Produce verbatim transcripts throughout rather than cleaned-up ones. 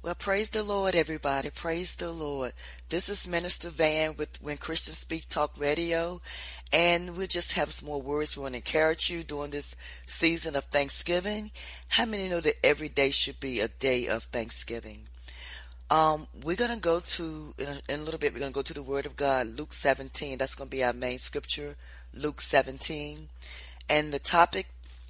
Well, praise the Lord, everybody. Praise the Lord. This is Minister Van with When Christians Speak Talk Radio, and we'll just have some more words. We want to encourage you during this season of Thanksgiving. How many know that every day should be a day of Thanksgiving? Um, we're going to go to, in a, in a little bit, we're going to go to the Word of God, Luke seventeen. That's going to be our main scripture, Luke seventeen. And the topic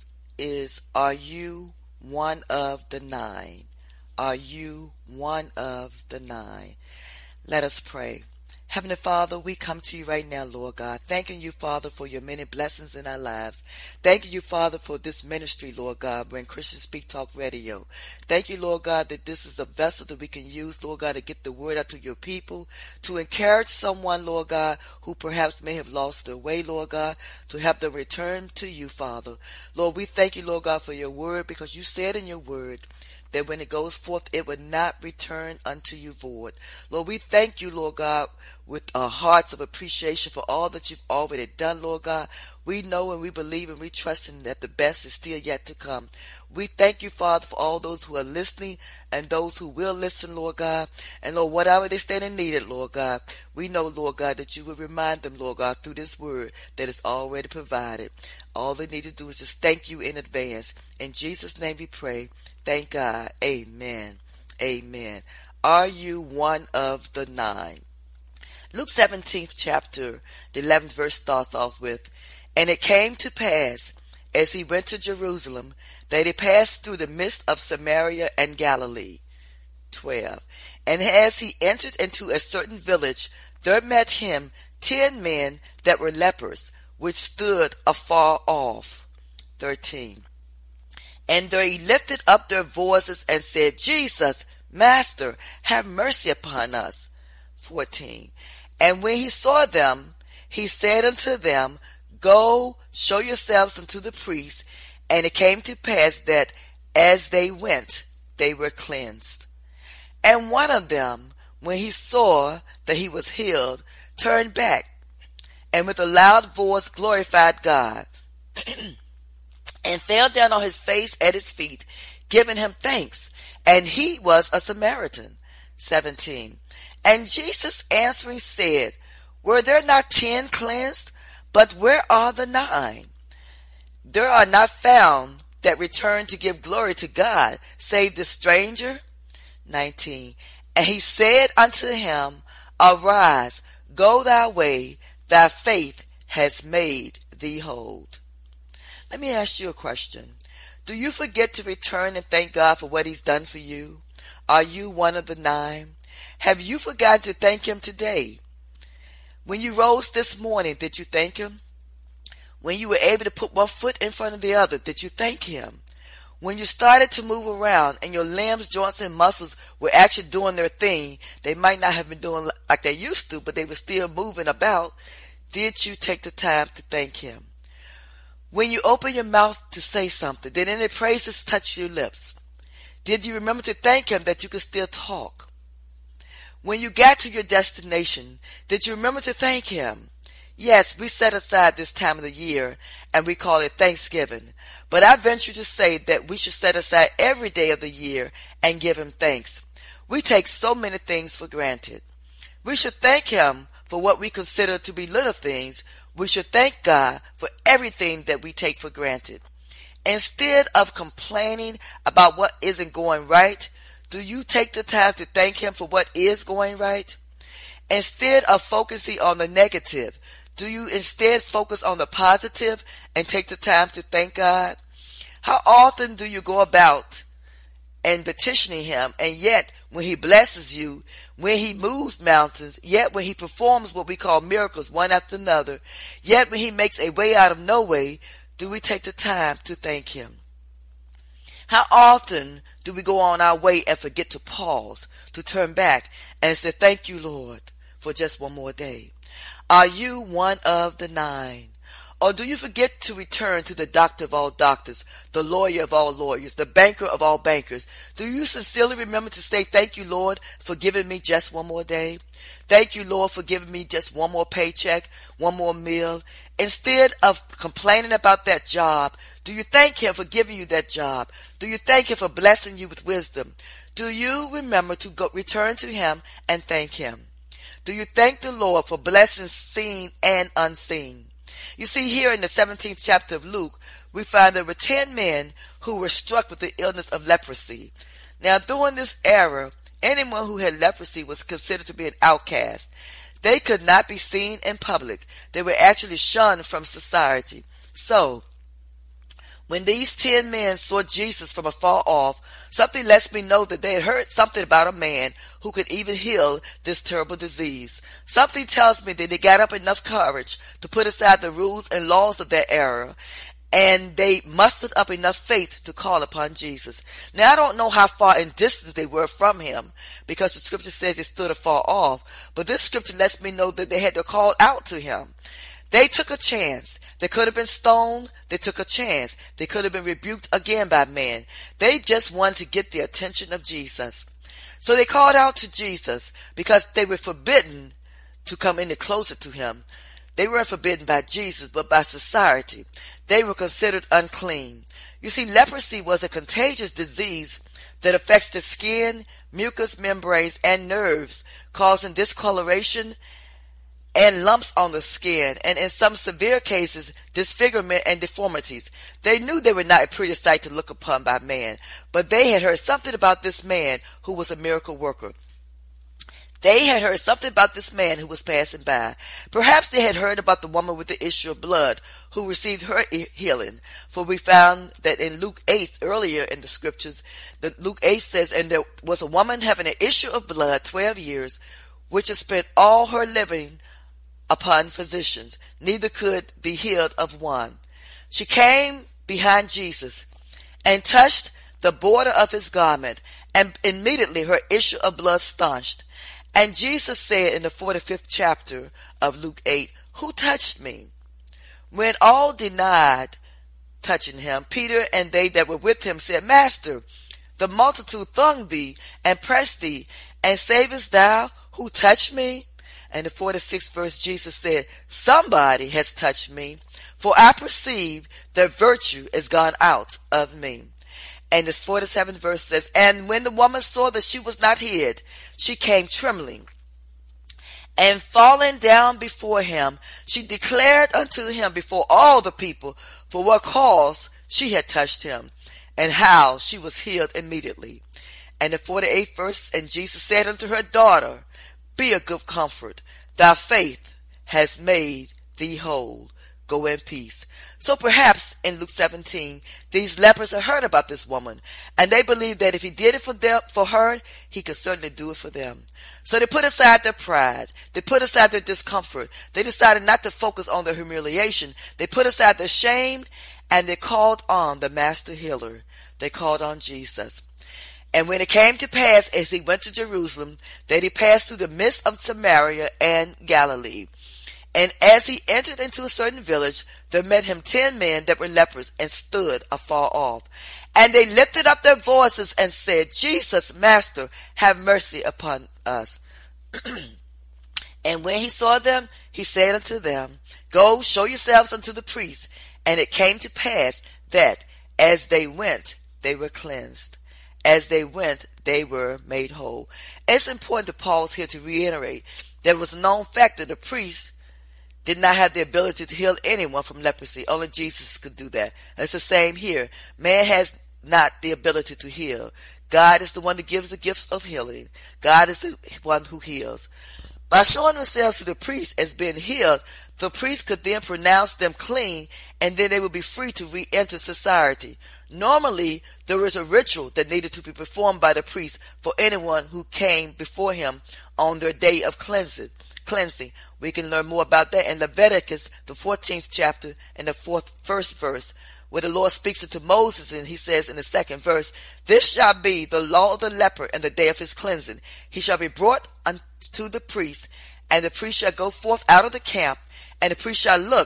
is, are you one of the nine? Are you one of the nine? Let us pray. Heavenly Father, we come to you right now, Lord God, thanking you, Father, for your many blessings in our lives. Thanking you, Father, for this ministry, Lord God, When Christians Speak Talk Radio. Thank you, Lord God, that this is a vessel that we can use, Lord God, to get the word out to your people, to encourage someone, Lord God, who perhaps may have lost their way, Lord God, to help them return to you, Father. Lord, we thank you, Lord God, for your word, because you said in your word that when it goes forth, it would not return unto you void. Lord, we thank you, Lord God, with our hearts of appreciation for all that you've already done, Lord God. We know and we believe and we trust in that the best is still yet to come. We thank you, Father, for all those who are listening and those who will listen, Lord God. And Lord, whatever they stand in need of, Lord God, we know, Lord God, that you will remind them, Lord God, through this word that is already provided. All they need to do is just thank you in advance. In Jesus' name we pray. Thank God. Amen. Amen. Are you one of the nine? Luke seventeenth chapter, the eleventh verse starts off with, And it came to pass, as he went to Jerusalem, that he passed through the midst of Samaria and Galilee. twelve. And as he entered into a certain village, there met him ten men that were lepers, which stood afar off. thirteen. And they lifted up their voices and said, Jesus, Master, have mercy upon us. fourteen. And when he saw them, he said unto them, Go, show yourselves unto the priests. And it came to pass that as they went, they were cleansed. And one of them, when he saw that he was healed, turned back, and with a loud voice glorified God, and fell down on his face at his feet, giving him thanks. And he was a Samaritan. seventeen. And Jesus answering said, Were there not ten cleansed? But where are the nine? There are not found that return to give glory to God, save the stranger. nineteen. And he said unto him, Arise, go thy way, thy faith has made thee whole. Let me ask you a question. Do you forget to return and thank God for what he's done for you? Are you one of the nine? Have you forgotten to thank him today? When you rose this morning, did you thank him? When you were able to put one foot in front of the other, did you thank him? When you started to move around and your limbs, joints, and muscles were actually doing their thing, they might not have been doing like they used to, but they were still moving about, did you take the time to thank him? When you open your mouth to say something, did any praises touch your lips? Did you remember to thank him that you could still talk? When you got to your destination, did you remember to thank him? Yes, we set aside this time of the year and we call it Thanksgiving. But I venture to say that we should set aside every day of the year and give him thanks. We take so many things for granted. We should thank him for what we consider to be little things. We should thank God for everything that we take for granted. Instead of complaining about what isn't going right, do you take the time to thank him for what is going right? Instead of focusing on the negative, do you instead focus on the positive and take the time to thank God? How often do you go about and petitioning him, and yet when he blesses you, when he moves mountains, yet when he performs what we call miracles one after another, yet when he makes a way out of no way, do we take the time to thank him? How often do we go on our way and forget to pause, to turn back and say, Thank you, Lord, for just one more day? Are you one of the nine? Or do you forget to return to the doctor of all doctors, the lawyer of all lawyers, the banker of all bankers? Do you sincerely remember to say, thank you, Lord, for giving me just one more day? Thank you, Lord, for giving me just one more paycheck, one more meal. Instead of complaining about that job, do you thank him for giving you that job? Do you thank him for blessing you with wisdom? Do you remember to go return to him and thank him? Do you thank the Lord for blessings seen and unseen? You see, here in the seventeenth chapter of Luke, we find there were ten men who were struck with the illness of leprosy. Now, during this era, anyone who had leprosy was considered to be an outcast. They could not be seen in public. They were actually shunned from society. So, when these ten men saw Jesus from afar off, something lets me know that they had heard something about a man who could even heal this terrible disease. Something tells me that they got up enough courage to put aside the rules and laws of their era, and they mustered up enough faith to call upon Jesus. Now, I don't know how far in distance they were from him, because the scripture says they stood afar off, but this scripture lets me know that they had to call out to him. They took a chance. They could have been stoned. They took a chance. They could have been rebuked again by men. They just wanted to get the attention of Jesus. So they called out to Jesus because they were forbidden to come any closer to him. They weren't forbidden by Jesus, but by society. They were considered unclean. You see, leprosy was a contagious disease that affects the skin, mucous membranes, and nerves, causing discoloration and lumps on the skin, and in some severe cases, disfigurement and deformities. They knew they were not a pretty sight to look upon by man, but they had heard something about this man who was a miracle worker. They had heard something about this man who was passing by. Perhaps they had heard about the woman with the issue of blood who received her healing. For we found that in Luke eight, earlier in the scriptures, that Luke eight says, and there was a woman having an issue of blood twelve years, which had spent all her living upon physicians, neither could be healed of one. She came behind Jesus and touched the border of his garment, and immediately her issue of blood staunched. And Jesus said in the forty-fifth chapter of Luke eight, who touched me? When all denied touching him, Peter and they that were with him said, Master, the multitude thronged thee and pressed thee, and savest thou who touched me? And the forty-sixth verse, Jesus said, somebody has touched me, for I perceive that virtue is gone out of me. And this forty-seventh verse says, and when the woman saw that she was not hid, she came trembling, and falling down before him, she declared unto him before all the people for what cause she had touched him, and how she was healed immediately. And the forty-eighth verse, and Jesus said unto her, daughter, be of good comfort, thy faith has made thee whole. Go in peace. So perhaps in Luke seventeen, these lepers had heard about this woman, and they believed that if he did it for them, for her, he could certainly do it for them. So they put aside their pride. They put aside their discomfort. They decided not to focus on their humiliation. They put aside their shame, and they called on the master healer. They called on Jesus. And when it came to pass, as he went to Jerusalem, that he passed through the midst of Samaria and Galilee. And as he entered into a certain village, there met him ten men that were lepers, and stood afar off. And they lifted up their voices and said, Jesus, Master, have mercy upon us. And when he saw them, he said unto them, Go, show yourselves unto the priests. And it came to pass that, as they went, they were cleansed. As they went, they were made whole. It's important to pause here to reiterate that it was a known fact that the priests did not have the ability to heal anyone from leprosy. Only Jesus could do that. It's the same here. Man has not the ability to heal. God is the one that gives the gifts of healing. God is the one who heals. By showing themselves to the priest as being healed, the priest could then pronounce them clean, and then they would be free to re-enter society. Normally, there was a ritual that needed to be performed by the priest for anyone who came before him on their day of cleansing. Cleansing. We can learn more about that in Leviticus, the fourteenth chapter, and the fourth first verse, where the Lord speaks it to Moses, and he says in the second verse, This shall be the law of the leper in the day of his cleansing. He shall be brought unto the priest, and the priest shall go forth out of the camp, and the priest shall look,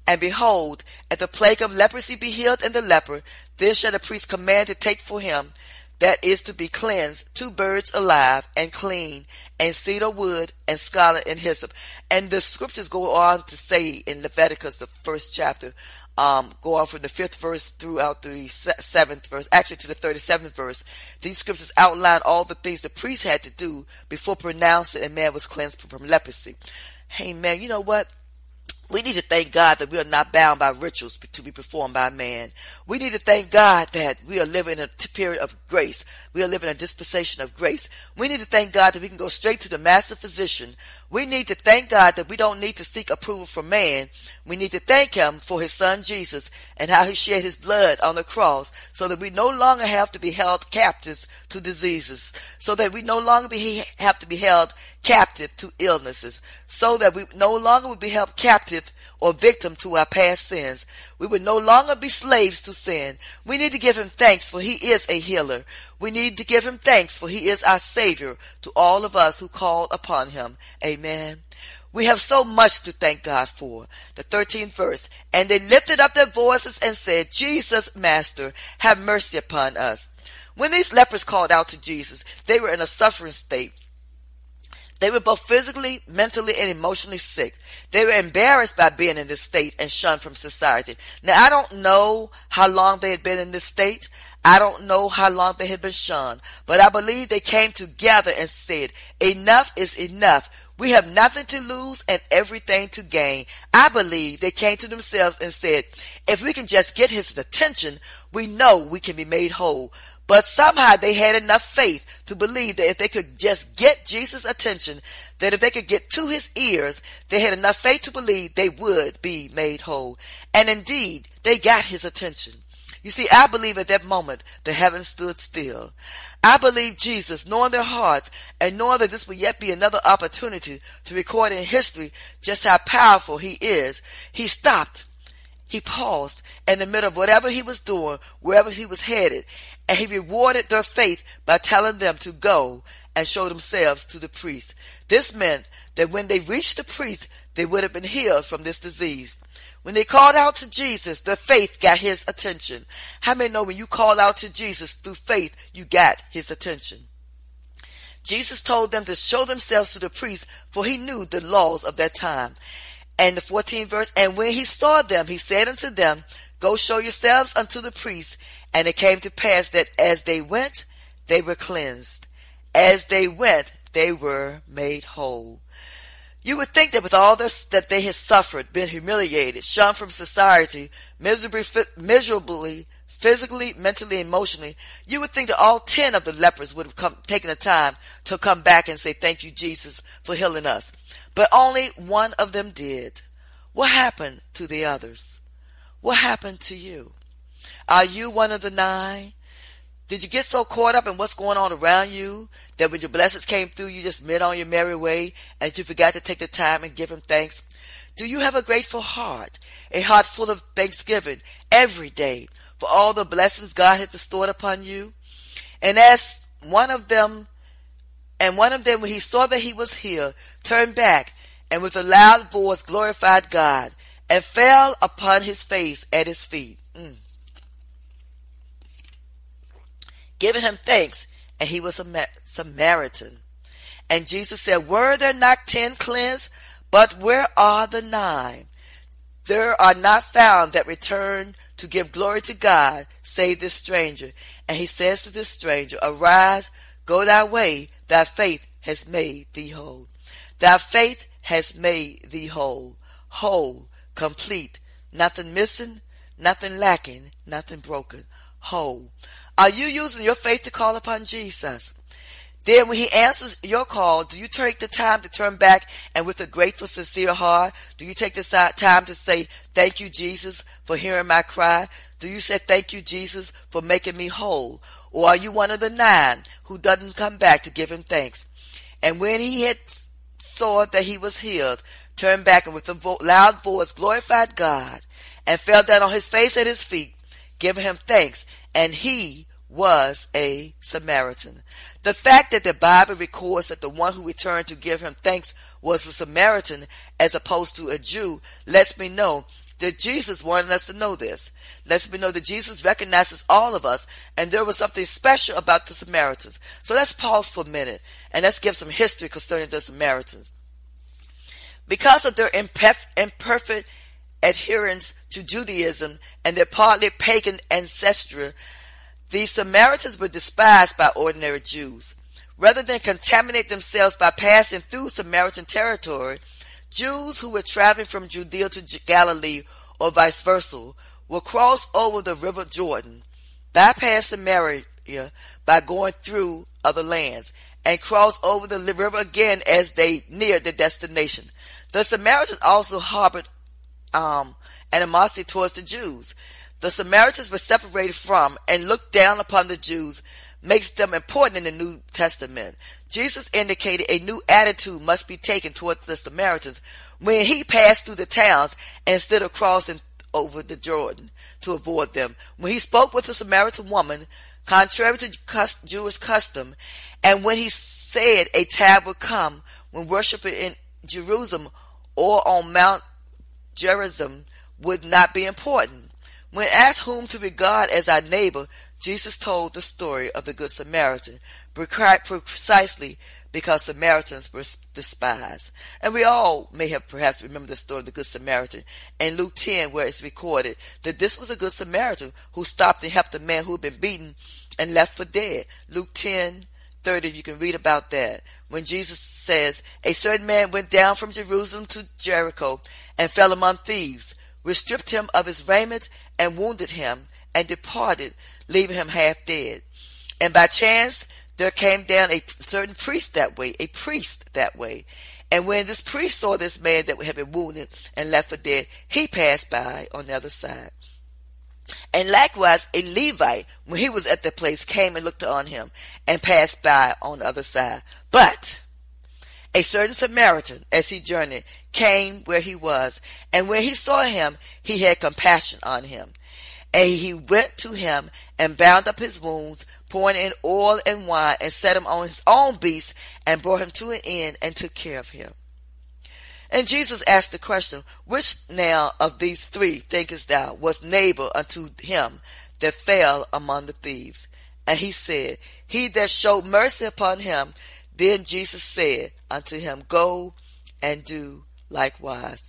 And behold, if the plague of leprosy be healed in the leper, then shall the priest command to take for him that is to be cleansed two birds alive and clean, and cedar wood and scarlet and hyssop. And the scriptures go on to say in Leviticus, the first chapter, um, go on from the fifth verse throughout the seventh verse, actually to the thirty-seventh verse. These scriptures outline all the things the priest had to do before pronouncing a man was cleansed from leprosy. Hey man, you know what? We need to thank God that we are not bound by rituals to be performed by man. We need to thank God that we are living in a period of grace. We are living in a dispensation of grace. We need to thank God that we can go straight to the master physician. We need to thank God that we don't need to seek approval from man. We need to thank him for his son Jesus and how he shed his blood on the cross so that we no longer have to be held captives to diseases, so that we no longer be, have to be held captive to illnesses, so that we no longer would be held captive or victim to our past sins. We would no longer be slaves to sin. We need to give him thanks, for he is a healer. We need to give him thanks, for he is our Savior to all of us who call upon him. Amen. We have so much to thank God for. The thirteenth verse, and they lifted up their voices and said, Jesus, Master, have mercy upon us. When these lepers called out to Jesus, they were in a suffering state. They were both physically, mentally, and emotionally sick. They were embarrassed by being in this state and shunned from society. Now, I don't know how long they had been in this state. I don't know how long they had been shunned. But I believe they came together and said, enough is enough. We have nothing to lose and everything to gain. I believe they came to themselves and said, if we can just get his attention, we know we can be made whole. But somehow they had enough faith to believe that if they could just get Jesus' attention, that if they could get to his ears, they had enough faith to believe they would be made whole. And indeed, they got his attention. You see, I believe at that moment the heavens stood still. I believe Jesus, knowing their hearts and knowing that this will yet be another opportunity to record in history just how powerful he is, he stopped. He paused in the middle of whatever he was doing, wherever he was headed, and he rewarded their faith by telling them to go and show themselves to the priest. This meant that when they reached the priest, they would have been healed from this disease. When they called out to Jesus, their faith got his attention. How many know when you call out to Jesus through faith, you got his attention? Jesus told them to show themselves to the priest, for he knew the laws of that time. And the fourteenth verse, and when he saw them, he said unto them, go show yourselves unto the priest. And it came to pass that as they went, they were cleansed. As they went, they were made whole. You would think that with all this that they had suffered, been humiliated, shunned from society, miserably, miserably, physically, mentally, emotionally, you would think that all ten of the lepers would have come, taken the time to come back and say, thank you, Jesus, for healing us. But only one of them did. What happened to the others? What happened to you? Are you one of the nine? Did you get so caught up in what's going on around you that when your blessings came through, you just went on your merry way and you forgot to take the time and give him thanks? Do you have a grateful heart, a heart full of thanksgiving every day for all the blessings God had bestowed upon you? And as one of them, and one of them, when he saw that he was healed, turned back and with a loud voice glorified God and fell upon his face at his feet. Mm. Giving him thanks, and he was a Samaritan. And Jesus said, were there not ten cleansed? But where are the nine? There are not found that return to give glory to God, save this stranger. And he says to this stranger, arise, go thy way, thy faith has made thee whole. Thy faith has made thee whole, whole, complete, nothing missing, nothing lacking, nothing broken, whole. Are you using your faith to call upon Jesus? Then when he answers your call, do you take the time to turn back and with a grateful, sincere heart, do you take the time to say, thank you, Jesus, for hearing my cry? Do you say, thank you, Jesus, for making me whole? Or are you one of the nine who doesn't come back to give him thanks? And when he had saw that he was healed, turned back and with a vo- loud voice glorified God and fell down on his face at his feet, giving him thanks. And he was a Samaritan. The fact that the Bible records that the one who returned to give him thanks was a Samaritan as opposed to a Jew lets me know that Jesus wanted us to know this. Let's be know that Jesus recognizes all of us, and there was something special about the Samaritans. So let's pause for a minute, and let's give some history concerning the Samaritans. Because of their imperf- imperfect adherence to Judaism and their partly pagan ancestry, these Samaritans were despised by ordinary Jews. Rather than contaminate themselves by passing through Samaritan territory, Jews who were traveling from Judea to Galilee or vice versa will cross over the river Jordan, bypass Samaria by going through other lands, and cross over the river again as they neared their destination. The Samaritans also harbored um, animosity towards the Jews. The Samaritans were separated from and looked down upon the Jews, makes them important in the New Testament. Jesus indicated a new attitude must be taken towards the Samaritans when he passed through the towns instead of crossing over the Jordan to avoid them. When he spoke with the Samaritan woman, contrary to Jewish custom, and when he said a time would come when worshiping in Jerusalem or on Mount Gerizim would not be important. When asked whom to regard as our neighbor, Jesus told the story of the Good Samaritan, precisely because Samaritans were despised. And we all may have perhaps remembered the story of the Good Samaritan in Luke ten, where it's recorded that this was a Good Samaritan who stopped and helped a man who had been beaten and left for dead. Luke ten thirty, you can read about that. When Jesus says, a certain man went down from Jerusalem to Jericho and fell among thieves, which stripped him of his raiment and wounded him, and departed, leaving him half dead. And by chance there came down a certain priest that way, a priest that way. And when this priest saw this man that had been wounded and left for dead, he passed by on the other side. And likewise a Levite, when he was at the place, came and looked on him and passed by on the other side. But a certain Samaritan, as he journeyed, came where he was, and when he saw him, he had compassion on him. And he went to him and bound up his wounds, pouring in oil and wine, and set him on his own beast, and brought him to an inn, and took care of him. And Jesus asked the question, which now of these three thinkest thou was neighbor unto him that fell among the thieves? And he said, he that showed mercy upon him. Then Jesus said unto him, go and do likewise.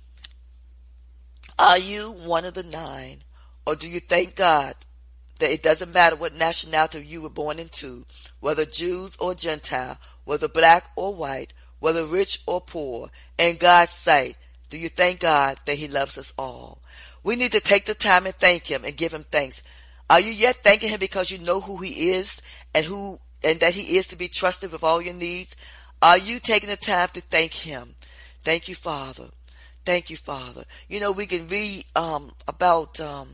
Are you one of the nine? Or do you thank God that it doesn't matter what nationality you were born into, whether Jews or Gentile, whether black or white, whether rich or poor, in God's sight, do you thank God that he loves us all? We need to take the time and thank him and give him thanks. Are you yet thanking him because you know who he is and who and that he is to be trusted with all your needs? Are you taking the time to thank him? Thank you, Father. Thank you, Father. You know, we can read um, about um,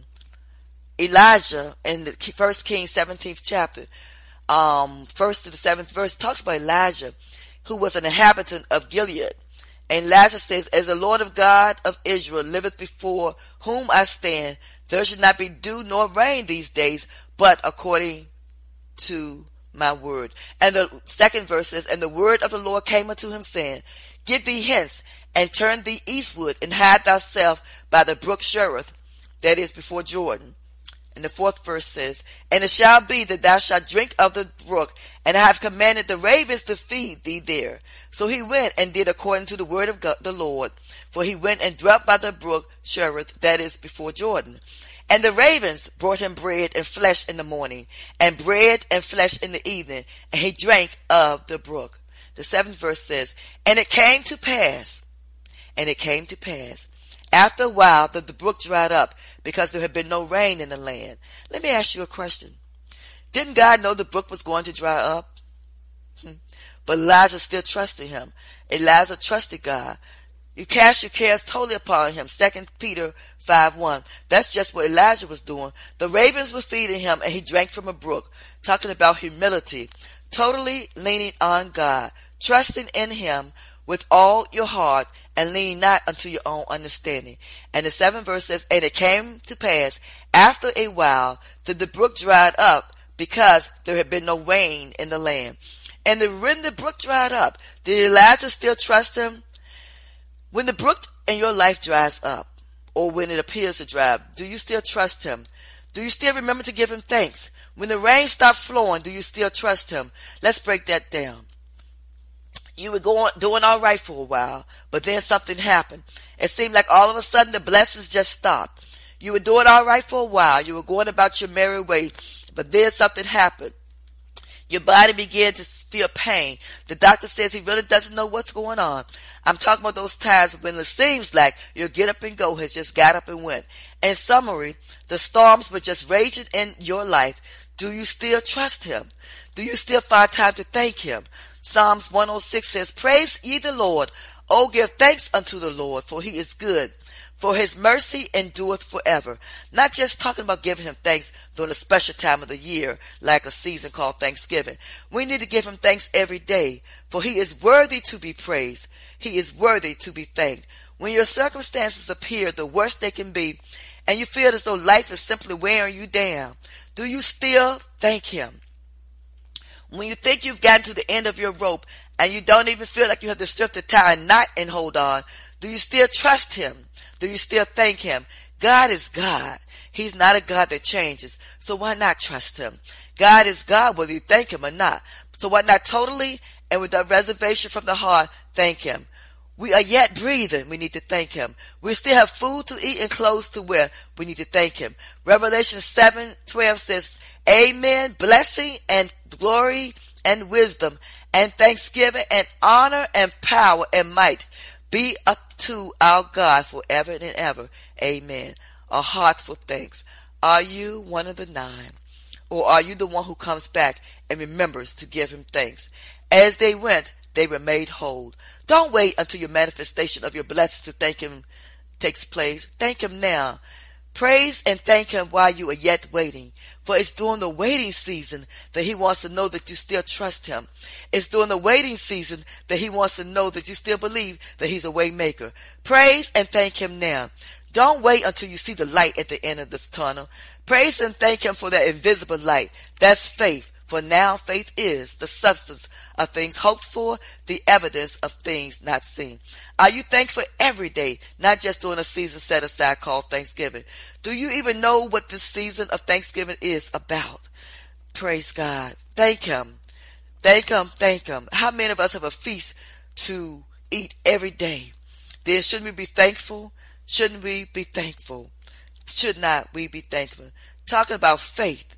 Elijah in the First Kings seventeenth chapter. Um, first to the seventh verse talks about Elijah, who was an inhabitant of Gilead. And Elijah says, as the Lord of God of Israel liveth before whom I stand, there should not be dew nor rain these days, but according to my word. And the second verse says, and the word of the Lord came unto him, saying, get thee hence, and turn thee eastward, and hide thyself by the brook Cherith, that is before Jordan. And the fourth verse says, and it shall be that thou shalt drink of the brook, and I have commanded the ravens to feed thee there. So he went and did according to the word of God, the Lord. For he went and dwelt by the brook Cherith, that is before Jordan. And the ravens brought him bread and flesh in the morning, and bread and flesh in the evening, and he drank of the brook. The seventh verse says, and it came to pass, and it came to pass, after a while that the brook dried up, because there had been no rain in the land. Let me ask you a question. Didn't God know the brook was going to dry up? But Elijah still trusted him. Elijah trusted God. You cast your cares totally upon him. Second Peter five one. That's just what Elijah was doing. The ravens were feeding him, and he drank from a brook. Talking about humility. Totally leaning on God. Trusting in him with all your heart, and lean not unto your own understanding. And the seventh verse says, and it came to pass after a while that the brook dried up, because there had been no rain in the land. And the, when the brook dried up, did Elijah still trust him? When the brook in your life dries up, or when it appears to dry up? Do you still trust him? Do you still remember to give him thanks? When the rain stops flowing, do you still trust him? Let's break that down. You were going, doing all right for a while, but then something happened. It seemed like all of a sudden the blessings just stopped. You were doing all right for a while. You were going about your merry way, but then something happened. Your body began to feel pain. The doctor says he really doesn't know what's going on. I'm talking about those times when it seems like your get up and go has just got up and went. In summary, the storms were just raging in your life. Do you still trust him? Do you still find time to thank him? Psalms one oh six says, praise ye the Lord. Oh, give thanks unto the Lord, for he is good, for his mercy endureth forever. Not just talking about giving him thanks during a special time of the year, like a season called Thanksgiving. We need to give him thanks every day, for he is worthy to be praised. He is worthy to be thanked. When your circumstances appear the worst they can be, and you feel as though life is simply wearing you down, do you still thank him? When you think you've gotten to the end of your rope and you don't even feel like you have the strength to tie a knot and hold on, do you still trust him? Do you still thank him? God is God. He's not a God that changes. So why not trust him? God is God whether you thank him or not. So why not totally and without reservation from the heart thank him? We are yet breathing. We need to thank him. We still have food to eat and clothes to wear. We need to thank him. Revelation seven twelve says, amen, blessing and glory and wisdom and thanksgiving and honor and power and might be up to our God forever and ever. Amen. A heart for thanks. Are you one of the nine? Or are you the one who comes back and remembers to give him thanks? As they went, they were made whole. Don't wait until your manifestation of your blessings to thank him takes place. Thank him now. Praise and thank him while you are yet waiting. For it's during the waiting season that he wants to know that you still trust him. It's during the waiting season that he wants to know that you still believe that he's a way maker. Praise and thank him now. Don't wait until you see the light at the end of this tunnel. Praise and thank him for that invisible light. That's faith. For now faith is the substance of things hoped for, the evidence of things not seen. Are you thankful every day, not just during a season set aside called Thanksgiving? Do you even know what this season of Thanksgiving is about? Praise God. Thank him. Thank him. Thank him. How many of us have a feast to eat every day? Then shouldn't we be thankful? Shouldn't we be thankful? Should not we be thankful? Talking about faith.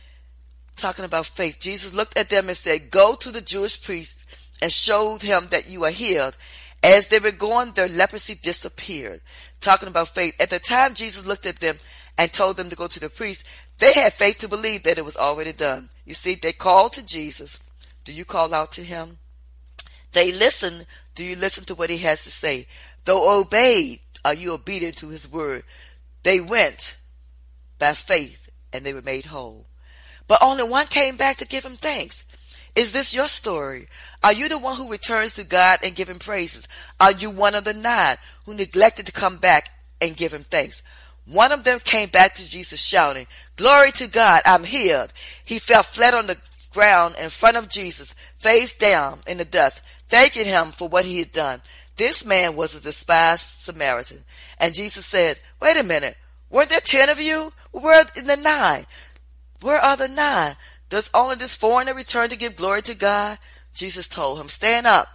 Talking about faith. Jesus looked at them and said, go to the Jewish priest and showed him that you are healed. As they were going, their leprosy disappeared. Talking about faith. At the time Jesus looked at them and told them to go to the priest, they had faith to believe that it was already done. You see, they called to Jesus. Do you call out to him? They listened. Do you listen to what he has to say? Though obeyed, are you obedient to his word? They went by faith and they were made whole. But only one came back to give him thanks. Is this your story? Are you the one who returns to God and give him praises? Are you one of the nine who neglected to come back and give him thanks? One of them came back to Jesus shouting, glory to God, I'm healed. He fell flat on the ground in front of Jesus, face down in the dust, thanking him for what he had done. This man was a despised Samaritan. And Jesus said, wait a minute, weren't there ten of you? Where are the nine? Where are the nine? Does only this foreigner return to give glory to God? Jesus told him, stand up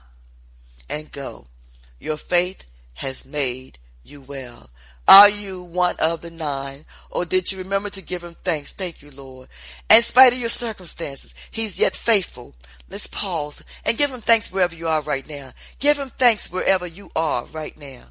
and go. Your faith has made you well. Are you one of the nine? Or did you remember to give him thanks? Thank you, Lord. In spite of your circumstances, he's yet faithful. Let's pause and give him thanks wherever you are right now. Give him thanks wherever you are right now.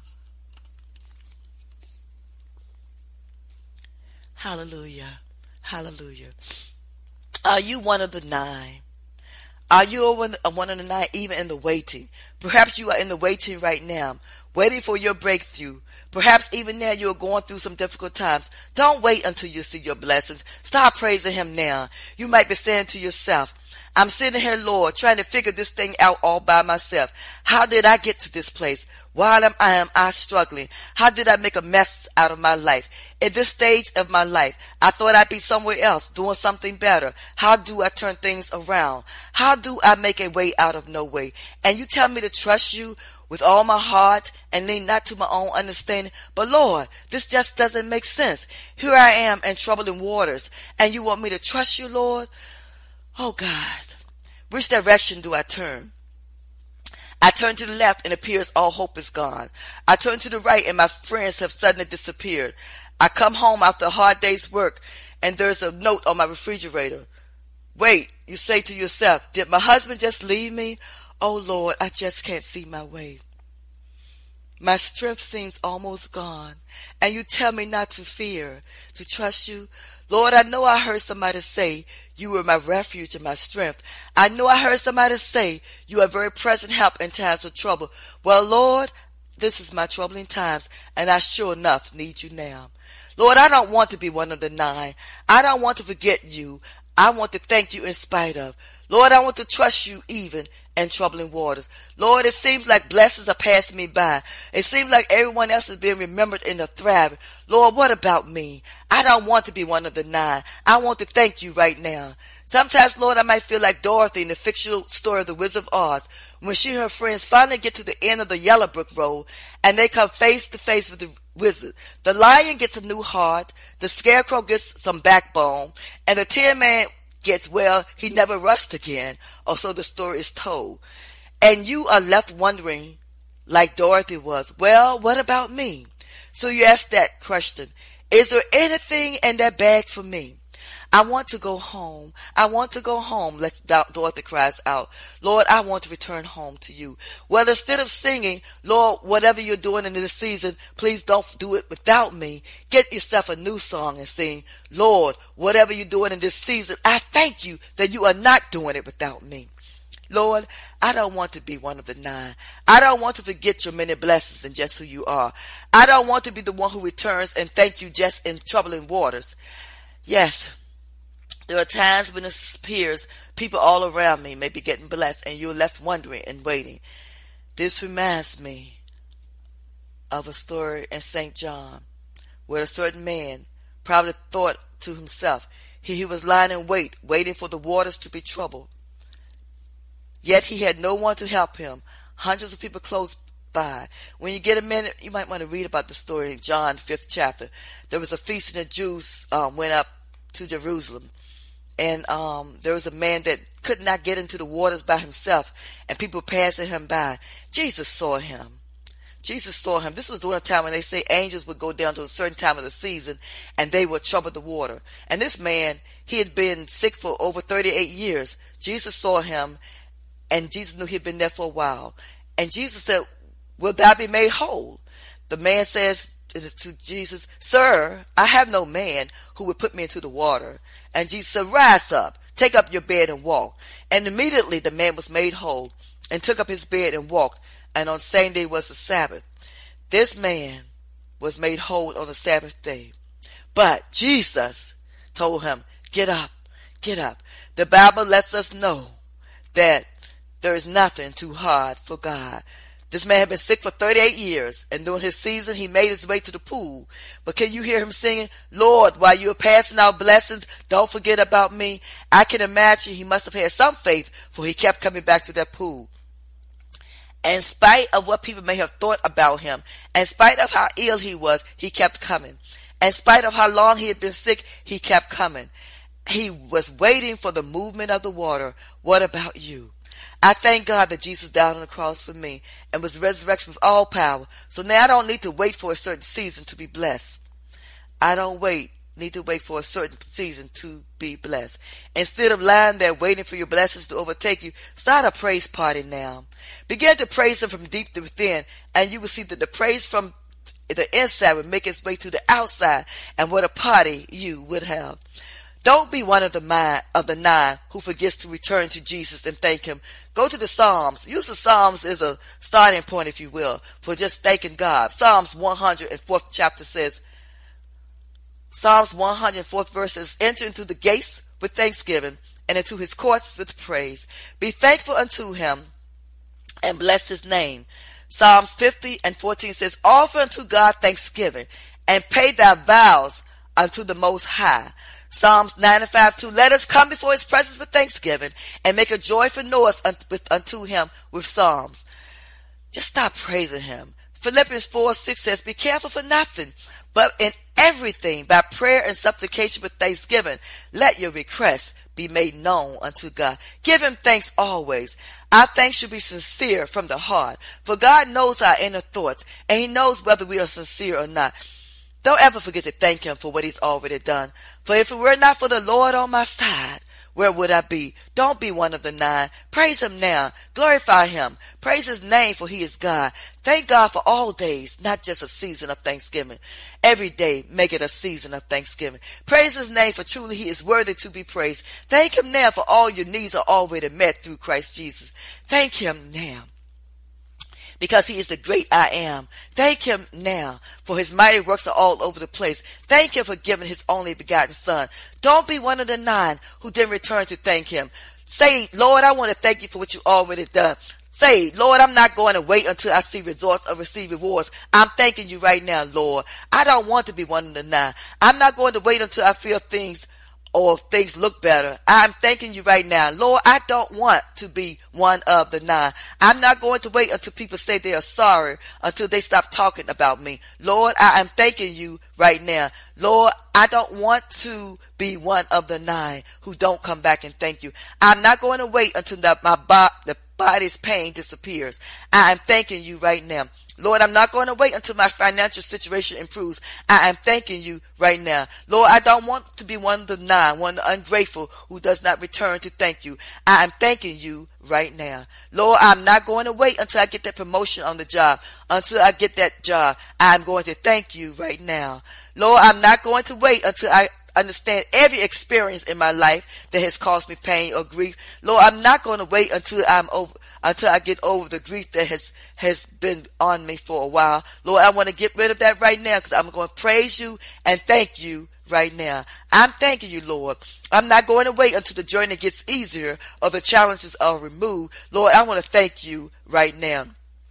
Hallelujah. Hallelujah. Are you one of the nine? Are you one of the nine even in the waiting? Perhaps you are in the waiting right now, waiting for your breakthrough. Perhaps even now you are going through some difficult times. Don't wait until you see your blessings. Start praising him now. You might be saying to yourself, I'm sitting here, Lord, trying to figure this thing out all by myself. How did I get to this place? Why am I, am I struggling? How did I make a mess out of my life? At this stage of my life, I thought I'd be somewhere else doing something better. How do I turn things around? How do I make a way out of no way? And you tell me to trust you with all my heart and lean not to my own understanding. But Lord, this just doesn't make sense. Here I am in troubling waters, and you want me to trust you, Lord? Oh God, which direction do I turn? I turn to the left and it appears all hope is gone. I turn to the right and my friends have suddenly disappeared. I come home after a hard day's work and there's a note on my refrigerator. Wait, you say to yourself, did my husband just leave me? Oh Lord, I just can't see my way. My strength seems almost gone, and you tell me not to fear, to trust you. Lord, I know I heard somebody say you were my refuge and my strength. I know I heard somebody say you are very present help in times of trouble. Well, Lord, this is my troubling times, and I sure enough need you now. Lord, I don't want to be one of the nine. I don't want to forget you. I want to thank you in spite of. Lord, I want to trust you even in troubling waters. Lord, it seems like blessings are passing me by. It seems like everyone else is being remembered and thriving. Lord, what about me? I don't want to be one of the nine. I want to thank you right now. Sometimes, Lord, I might feel like Dorothy in the fictional story of the Wizard of Oz, when she and her friends finally get to the end of the Yellow Brick Road and they come face to face with the wizard. The lion gets a new heart, the scarecrow gets some backbone, and the Tin Man gets, well, he never rust again, or so the story is told. And you are left wondering, like Dorothy was, well, what about me? So you ask that question, is there anything in that bag for me? I want to go home. I want to go home. Let's Dorothy cries out. Lord, I want to return home to you. Well, instead of singing, Lord, whatever you're doing in this season, please don't do it without me. Get yourself a new song and sing, Lord, whatever you're doing in this season, I thank you that you are not doing it without me. Lord, I don't want to be one of the nine. I don't want to forget your many blessings and just who you are. I don't want to be the one who returns and thank you just in troubling waters. Yes, there are times when it appears people all around me may be getting blessed and you're left wondering and waiting. This reminds me of a story in Saint John where a certain man probably thought to himself, he, he was lying in wait, waiting for the waters to be troubled. Yet he had no one to help him. Hundreds of people close by. When you get a minute, you might want to read about the story in John fifth chapter. There was a feast and the Jews um, went up to Jerusalem. And um, there was a man that could not get into the waters by himself, and people passing him by. Jesus saw him. Jesus saw him. This was during a time when they say angels would go down to a certain time of the season, and they would trouble the water. And this man, he had been sick for over thirty-eight years. Jesus saw him, and Jesus knew he'd been there for a while. And Jesus said, will thou be made whole? The man says to Jesus, Sir, I have no man who would put me into the water. And Jesus said, rise up, take up your bed and walk. And immediately the man was made whole and took up his bed and walked. And on the same day was the Sabbath. This man was made whole on the Sabbath day. But Jesus told him, get up, get up. The Bible lets us know that there is nothing too hard for God. This man had been sick for thirty-eight years, and during his season, he made his way to the pool. But can you hear him singing, Lord, while you're passing out blessings, don't forget about me? I can imagine he must have had some faith, for he kept coming back to that pool. And in spite of what people may have thought about him, in spite of how ill he was, he kept coming. In spite of how long he had been sick, he kept coming. He was waiting for the movement of the water. What about you? I thank God that Jesus died on the cross for me and was resurrected with all power. So now I don't need to wait for a certain season to be blessed. I don't wait, need to wait for a certain season to be blessed. Instead of lying there waiting for your blessings to overtake you, start a praise party now. Begin to praise him from deep within, and you will see that the praise from the inside will make its way to the outside, and what a party you would have. Don't be one of the nine, of the nine who forgets to return to Jesus and thank him. Go to the Psalms. Use the Psalms as a starting point, if you will, for just thanking God. Psalms one hundred fourth chapter says, Psalms one hundred fourth verse says, enter into the gates with thanksgiving and into his courts with praise. Be thankful unto him and bless his name. Psalms fifty and fourteen says, offer unto God thanksgiving and pay thy vows unto the Most High. Psalms ninety-five two, let us come before his presence with thanksgiving and make a joyful noise unto him with psalms. Just stop praising him. Philippians four six says, be careful for nothing, but in everything by prayer and supplication with thanksgiving, let your requests be made known unto God. Give him thanks always. Our thanks should be sincere from the heart, for God knows our inner thoughts, and he knows whether we are sincere or not. Don't ever forget to thank him for what he's already done. For if it were not for the Lord on my side, where would I be? Don't be one of the nine. Praise him now. Glorify him. Praise his name, for he is God. Thank God for all days, not just a season of thanksgiving. Every day, make it a season of thanksgiving. Praise his name, for truly he is worthy to be praised. Thank him now, for all your needs are already met through Christ Jesus. Thank him now, because he is the great I am. Thank him now, for his mighty works are all over the place. Thank him for giving his only begotten son. Don't be one of the nine who didn't return to thank him. Say, Lord, I want to thank you for what you already done. Say, Lord, I'm not going to wait until I see results or receive rewards. I'm thanking you right now, Lord. I don't want to be one of the nine. I'm not going to wait until I feel things or things look better. I'm thanking you right now. Lord, I don't want to be one of the nine. I'm not going to wait until people say they are sorry until they stop talking about me. Lord, I am thanking you right now. Lord, I don't want to be one of the nine who don't come back and thank you. I'm not going to wait until the, my bo- the body's pain disappears. I am thanking you right now. Lord, I'm not going to wait until my financial situation improves. I am thanking you right now. Lord, I don't want to be one of the nine, one of the ungrateful who does not return to thank you. I am thanking you right now. Lord, I'm not going to wait until I get that promotion on the job. Until I get that job, I'm going to thank you right now. Lord, I'm not going to wait until I understand every experience in my life that has caused me pain or grief. Lord, I'm not going to wait until I'm over, until I get over the grief that has, has been on me for a while. Lord, I want to get rid of that right now, because I'm going to praise you and thank you right now. I'm thanking you, Lord. I'm not going to wait until the journey gets easier or the challenges are removed. Lord, I want to thank you right now.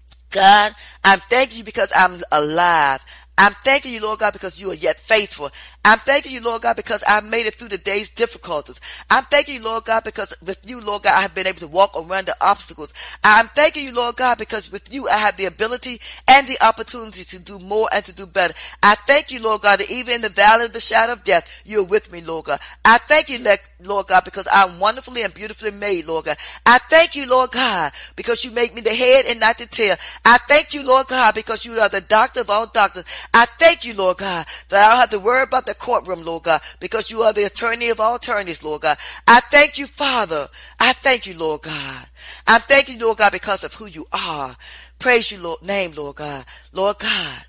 God, I'm thanking you because I'm alive. I'm thanking you, Lord God, because you are yet faithful. I'm thanking you, Lord God, because I made it through the day's difficulties. I'm thanking you, Lord God, because with you, Lord God, I have been able to walk around the obstacles. I'm thanking you, Lord God, because with you, I have the ability and the opportunity to do more and to do better. I thank you, Lord God, that even in the valley of the shadow of death, you are with me, Lord God. I thank you, Lord God, because I'm wonderfully and beautifully made, Lord God. I thank you, Lord God, because you make me the head and not the tail. I thank you, Lord God, because you are the doctor of all doctors. I thank you, Lord God, that I don't have to worry about the courtroom, Lord God, because you are the attorney of all attorneys, Lord God. I thank you, Father. I thank you, Lord God. I'm thanking you, Lord God, because of who you are. Praise your Lord, name, Lord God. Lord God,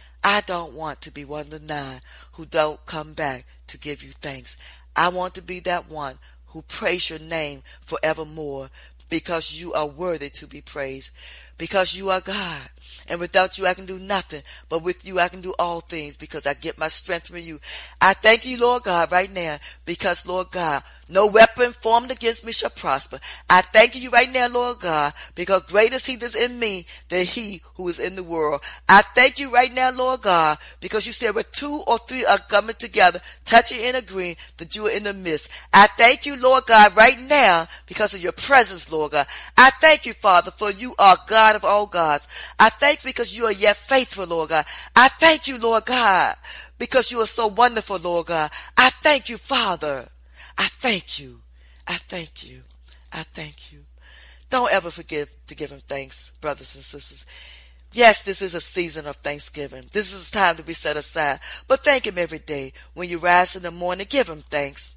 I don't want to be one of the nine who don't come back to give you thanks. I want to be that one who praise your name forevermore, because you are worthy to be praised, because you are God. And without you, I can do nothing. But with you, I can do all things, because I get my strength from you. I thank you, Lord God, right now, because, Lord God, no weapon formed against me shall prosper. I thank you right now, Lord God, because greater is he that's in me than he who is in the world. I thank you right now, Lord God, because you said where two or three are coming together, touching and agreeing, that you are in the midst. I thank you, Lord God, right now, because of your presence, Lord God. I thank you, Father, for you are God of all gods. I thank you because you are yet faithful, Lord God. I thank you, Lord God, because you are so wonderful, Lord God. I thank you, Father. I thank you. I thank you. I thank you. Don't ever forget to give him thanks, brothers and sisters. Yes, this is a season of Thanksgiving. This is time to be set aside. But thank him every day. When you rise in the morning, give him thanks.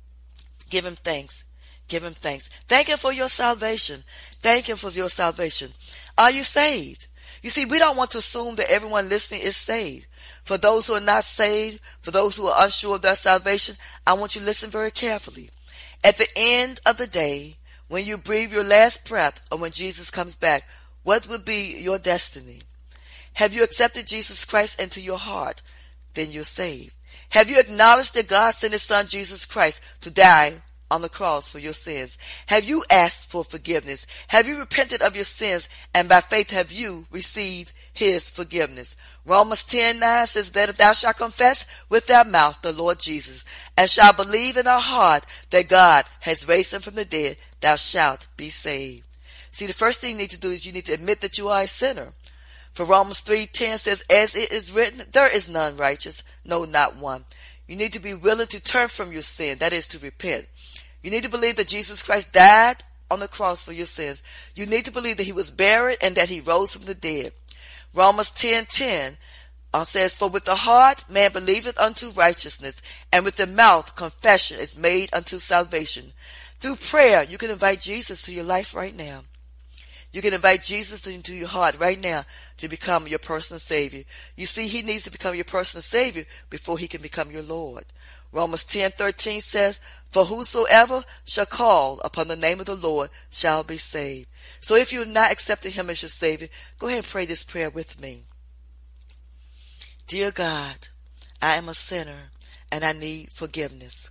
Give him thanks. Give him thanks. Thank him for your salvation. Thank him for your salvation. Are you saved? You see, we don't want to assume that everyone listening is saved. For those who are not saved, for those who are unsure of their salvation, I want you to listen very carefully. At the end of the day, when you breathe your last breath, or when Jesus comes back, what will be your destiny? Have you accepted Jesus Christ into your heart? Then you're saved. Have you acknowledged that God sent his son Jesus Christ to die on the cross for your sins? Have you asked for forgiveness? Have you repented of your sins, and by faith have you received his forgiveness? Romans ten nine says that if thou shalt confess with thy mouth the Lord Jesus, and shalt believe in thy heart that God has raised him from the dead, thou shalt be saved. See, the first thing you need to do is you need to admit that you are a sinner. For Romans three ten says, as it is written, there is none righteous, no, not one. You need to be willing to turn from your sin, that is to repent. You need to believe that Jesus Christ died on the cross for your sins. You need to believe that he was buried and that he rose from the dead. Romans ten ten uh, says, for with the heart man believeth unto righteousness, and with the mouth confession is made unto salvation. Through prayer, you can invite Jesus to your life right now. You can invite Jesus into your heart right now to become your personal Savior. You see, he needs to become your personal Savior before he can become your Lord. Romans ten thirteen says, for whosoever shall call upon the name of the Lord shall be saved. So if you're not accepting him as your Savior, go ahead and pray this prayer with me. Dear God, I am a sinner and I need forgiveness.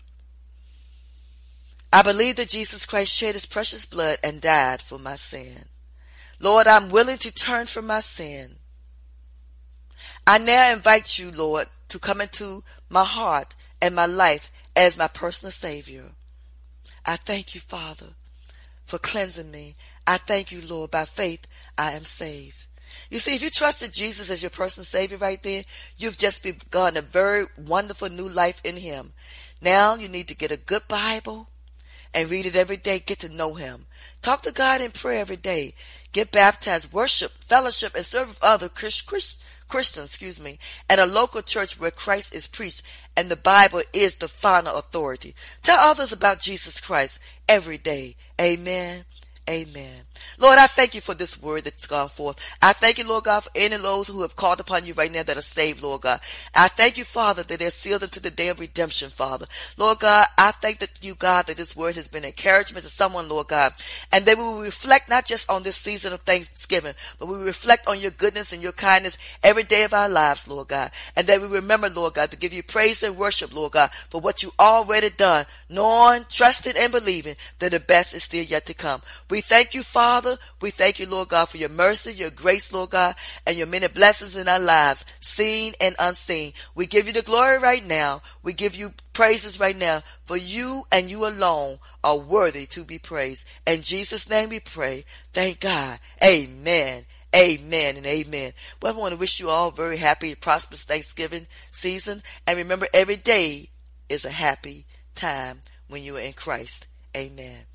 I believe that Jesus Christ shed his precious blood and died for my sin. Lord, I'm willing to turn from my sin. I now invite you, Lord, to come into my heart and my life as my personal Savior. I thank you, Father, for cleansing me. I thank you, Lord, by faith I am saved. You see, if you trusted Jesus as your personal Savior right there, you've just begun a very wonderful new life in him. Now you need to get a good Bible and read it every day. Get to know him. Talk to God in prayer every day. Get baptized, worship, fellowship, and serve with other Christ, Christ, Christians, excuse me, at a local church where Christ is preached and the Bible is the final authority. Tell others about Jesus Christ every day. Amen. Amen. Lord, I thank you for this word that's gone forth. I thank you, Lord God, for any of those who have called upon you right now that are saved, Lord God. I thank you, Father, that they're sealed into the day of redemption, Father. Lord God, I thank that you, God, that this word has been encouragement to someone, Lord God, and that we will reflect not just on this season of Thanksgiving, but we will reflect on your goodness and your kindness every day of our lives, Lord God, and that we remember, Lord God, to give you praise and worship, Lord God, for what you already done, knowing, trusting, and believing that the best is still yet to come. We thank you, Father. We thank you, Lord God, for your mercy, your grace, Lord God, and your many blessings in our lives, seen and unseen. We give you the glory right now. We give you praises right now, for you and you alone are worthy to be praised. In Jesus' name we pray. Thank God. Amen. Amen and amen. Well, I want to wish you all a very happy, prosperous Thanksgiving season. And remember, every day is a happy time when you are in Christ. Amen.